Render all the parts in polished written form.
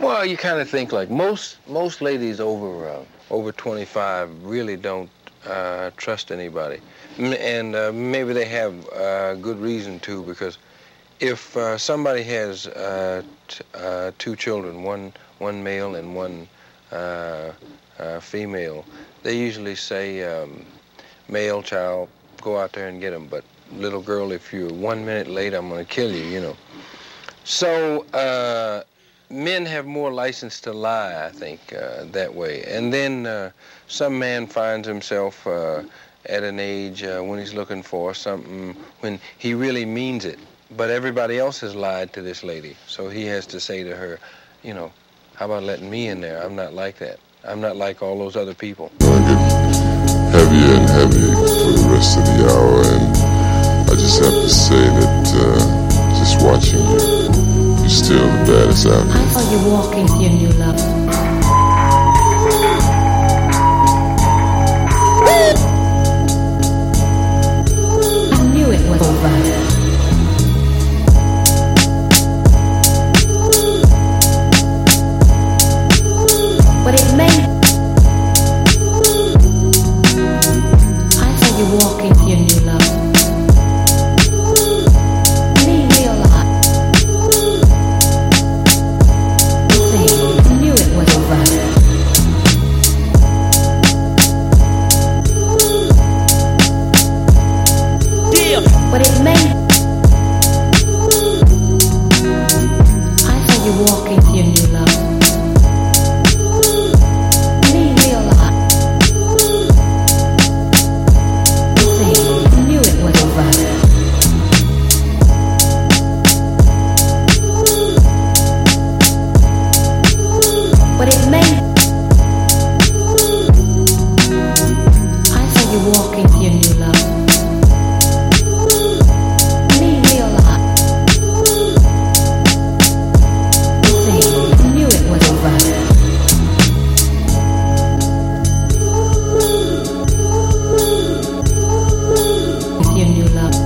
Well, you kind of think like most ladies over 25 really don't trust anybody, and maybe they have good reason to, because if somebody has two children, one male and one female, they usually say, male child, go out there and get them, but little girl, if you're 1 minute late, I'm going to kill you, you know. So men have more license to lie, I think, that way. And then some man finds himself at an age when he's looking for something, when he really means it. But everybody else has lied to this lady. So he has to say to her, you know, how about letting me in there? I'm not like that. I'm not like all those other people. I get heavier and heavier for the rest of the hour, and I just have to say that just watching you, you're still the baddest out there. I saw you walking with your new love. I knew it was over. But it may. I saw you walking with your new love. Me realize. I knew it was over. Yeah. But it may. I saw you walking with your new love. But it may. I saw you walking with your new love. Me realize. I knew it was over. With your new love.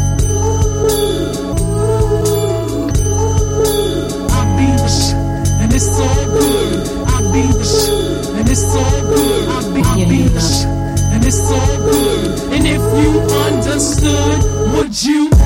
I be the shit, and it's so good. I be the shit, and it's so good. I be the shit, and it's so good. And if you understood, would you